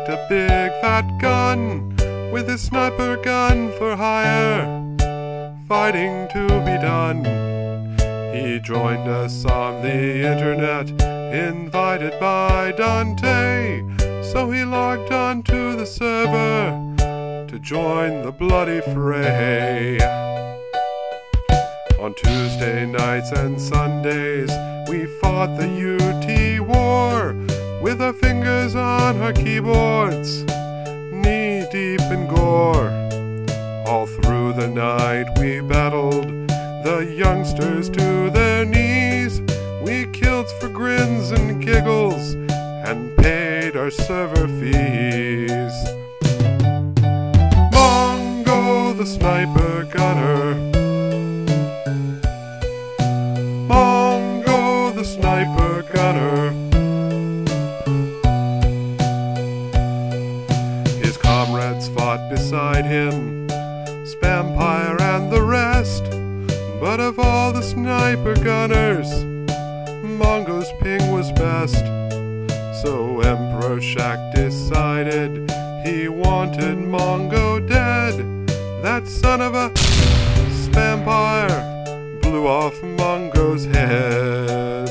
packed a big fat gun with his sniper gun for hire, fighting to be done. He joined us on the internet, invited by Dante, so he logged on to the server to join the bloody fray. On Tuesday nights and Sundays, we fought the UT war with our fingers on our keyboards, knee-deep in gore. All through the night we battled the youngsters to their knees. We killed for grins and giggles and paid our server fees. Mongo the sniper gunner, Mongo the sniper gunner. His comrades fought beside him, Spampire and the rest, but of all the sniper gunners, Mongo's ping was best. So Emperor Shaq decided he wanted Mongo dead. That son of a Spampire blew off Mongo's head.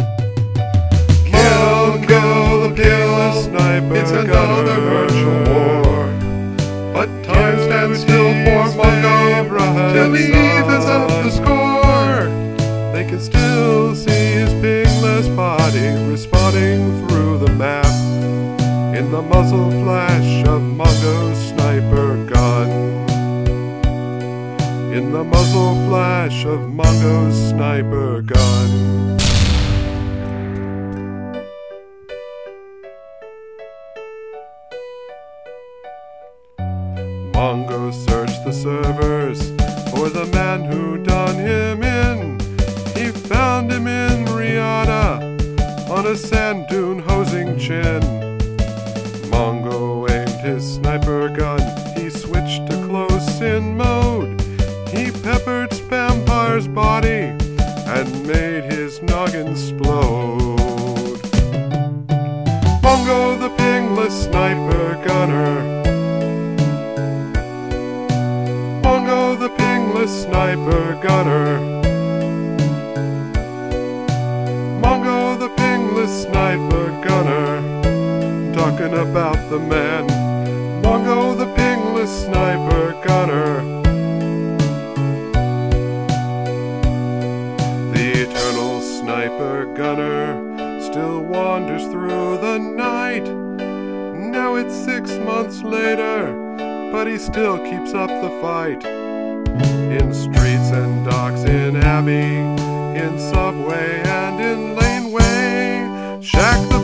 Mongo the peerless sniper, it's another virtual war, but time stands still for Mongo till he evens up the score. They can still see his pingless body responding through the map in the muzzle flash of Mongo's sniper gun. In the muzzle flash of Mongo's sniper gun. Mongo searched the servers for the man who done him in. He found him in Rihanna on a sand dune hosing chin. Mongo aimed his sniper gun, he switched to close-in mode. He peppered Spampire's body and made his noggin explode. Mongo the pingless sniper gunner, Mongo the pingless sniper gunner, Mongo the pingless sniper gunner. Talking about the man, Mongo the pingless sniper gunner. The eternal sniper gunner still wanders through the night. Now it's 6 months later, but he still keeps up the fight. In streets and docks, in Abbey, in Subway and in Laneway, Shaq the